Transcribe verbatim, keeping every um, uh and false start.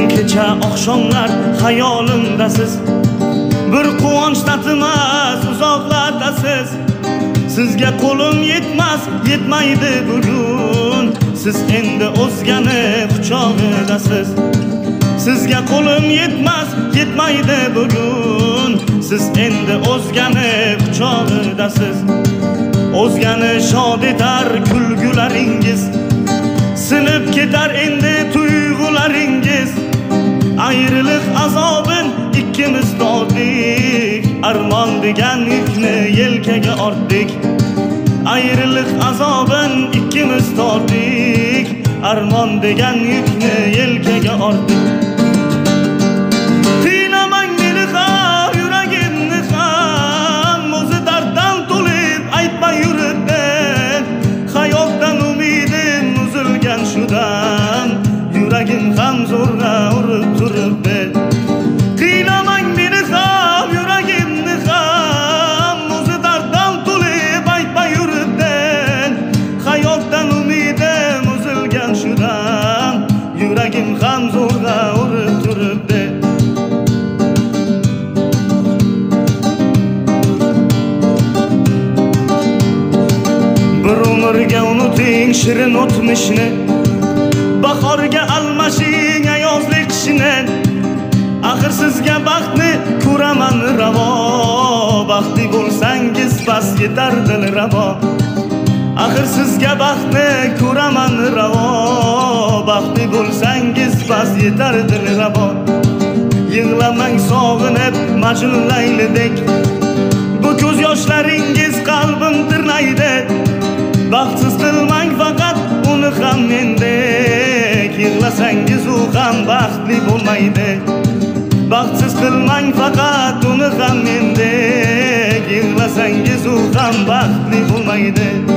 kecha oqshomlar xayolimdasiz, bir quvonch tatimas uzoqlardasiz. Sizga qo'lim yetmas, yetmaydi bugun, siz endi o'zgani quchog'idasiz. Sizga qo'lim yetmas, yetmaydi bugun, siz endi o'zgani quchog'idasiz. O'zgani shod etar kulgularingiz, sinib ketar endi tuyg'ularingiz. Ayriliq azobin ikkimiz tortdik, armon degan yukni yelkaga ortdik. Ayriliq azobin ikkimiz tortdik, armon degan yukni yelkaga ortdik. Qiynamang meni ham, yuragimni ham, o'zi darddan to'lib aytma yuribman. Hayotdan umidim uzilgan shudan, yuragim ham zo'rg'a urib turibdi. Qiynamang meni ham, yuragimni ham, o'zi darddan to'lib aytma yuribman. Hayotdan umidim uzilgan shudan, yuragim ham zo'rg'a urib turibdi. Bir umrga unuting shirin o'tmishni, bahorga almashing ayozli qishni. Axir sizga baxtni ko'raman ravo, baxtli bo'lsangiz bas yetar dil ravo. Axir sizga baxtni ko'raman ravo, baxtli bo'lsangiz bas yetar dil ravo. Yig'lamang sog'inib Majnun Laylidek, bu ko'z yoshlaringiz qalbim tirnaydi. Baxtsiz qilmang faqat uni ham mendek, yig'lasangiz u ham baxtli bo'lmaydi. Baxtsiz qilmang faqat uni ham mendek, yig'lasangiz u ham baxtli bo'lmaydi.